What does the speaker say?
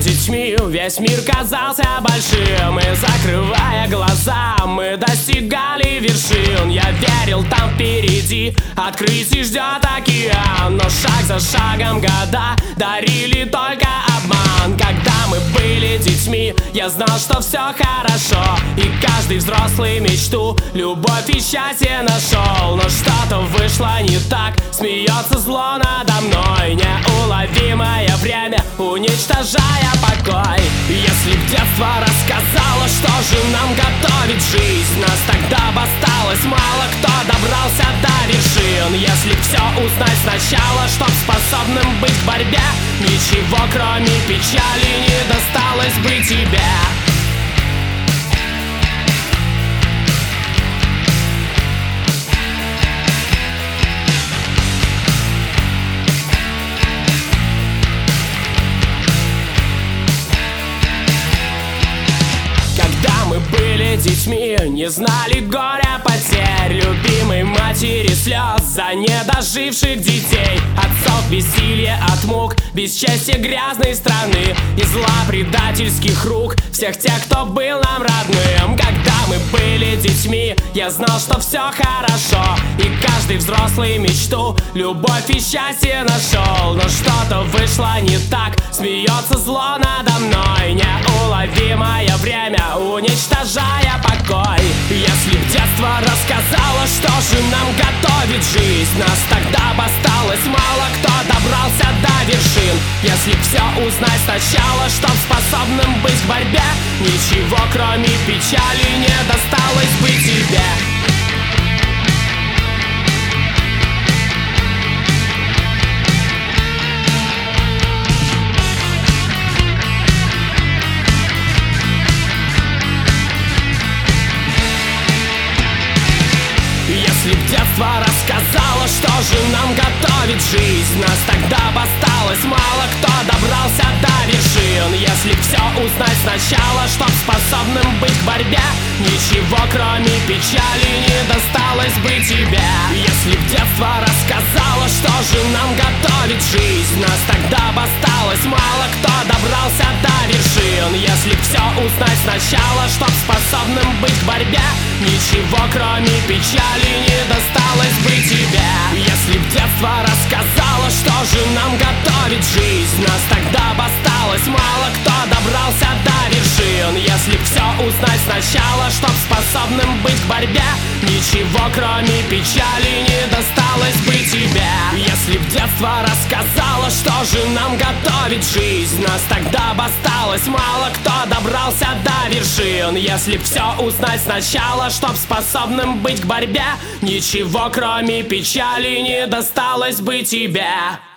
детьми, весь мир казался большим. И закрывая глаза, мы достигали вершин. Я верил, там впереди открытий ждет океан. Но шаг за шагом года дарили только обман. Когда мы были детьми, я знал, что все хорошо. И каждый взрослый мечту, любовь и счастье нашел. Но что-то вышло не так, смеется зло надо мной. Неуловимое время, уничтожая покой. Если б детство рассказало, что же нам готовит жизнь, нас тогда бы осталось мало кто добрался до вершин. Если б все узнать сначала, чтоб способным быть в борьбе, ничего кроме печали не досталось бы тебе. Были детьми, не знали горя потерь, любимой матери слез за недоживших детей, отцов бессилия от мук, бесчестия грязной страны и зла предательских рук всех тех, кто был нам родным. Когда мы были детьми, я знал, что все хорошо, и каждый взрослый мечту, любовь и счастье нашел. Но что-то вышло не так, смеется зло надо мной. Неуловимое время, уничтожая покой. Если б детство рассказало, что же нам готовит жизнь, нас тогда бы осталось мало кто добрался до вершин. Если б все узнать сначала, чтоб способным быть в борьбе, ничего кроме печали не досталось бы тебе. Если б детство рассказало, что же нам готовит жизнь, нас тогда бы осталось мало кто добрался до вершин. Если б все узнать сначала, чтоб способным быть в борьбе, ничего кроме печали не досталось бы тебе. Если б детство рассказало, что же нам готовит жизнь, нас тогда бы осталось мало кто добрался до вершин. Если б все узнать сначала, чтоб способным быть в борьбе, ничего кроме печали не досталось бы тебе. Если б детство рассказало, что же нам готовит жизнь, нас тогда бы осталось мало кто добрался до вершин. Если б все узнать сначала, чтоб способным быть в борьбе, ничего кроме печали не досталось бы тебе. Если б детство рассказало, что же нам готовит жизнь, нас тогда бы осталось мало кто добрался до вершин. Если б все узнать сначала, чтоб способным быть к борьбе, ничего кроме печали не досталось бы тебе.